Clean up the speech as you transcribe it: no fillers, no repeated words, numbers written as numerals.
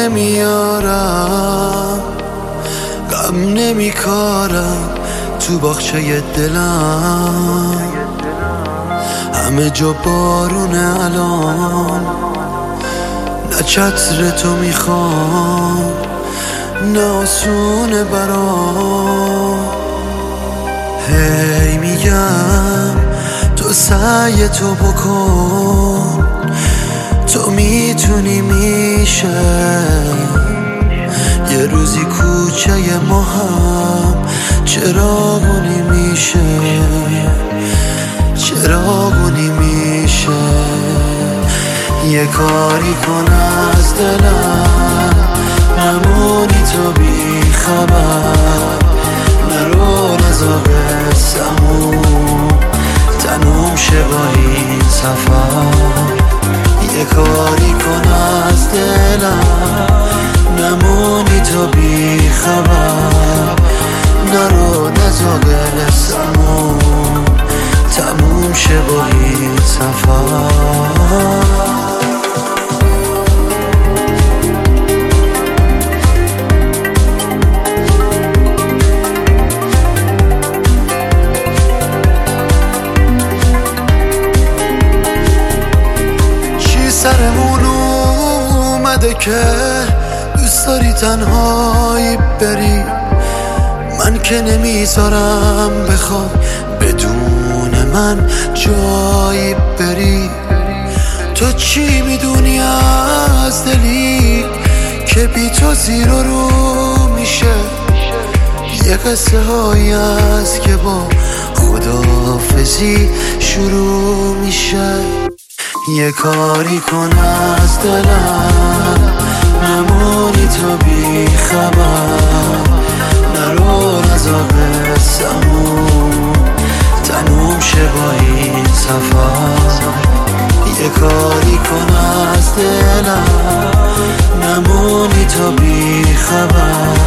نمیارم، غم نمیکارم تو باغچه دلم. همه جا بارونه الان، نه چتر تو میخوام نه آسونه برام. هی میگم تو سعی تو بکن، تو میتونی میشه یه روزی کوچه ما هم چراغونی میشه، چراغونی میشه. یه کاری کن از دلم نمونی تو بی خبر، نرو نزا قصه‌مون تموم شه با این سفر. یه کاری کن از دلم نمونی تو بی خبر، نرو نزا قصه‌مون تموم شه با این سفر. سرمون اومده که دوست داری تنهایی بری، من که نمیذارم بخوای بدون من جایی بری. تو چی میدونی از دلی که بی تو زیر و رو میشه؟ یه قصه هایی هست که با خداحافظی شروع میشه. یه کاری کن از دلم نمونی تو بی خبر، نرو نزا قصه‌مون تموم شه با این سفر. یه کاری کن از دلم نمونی تو بی خبر،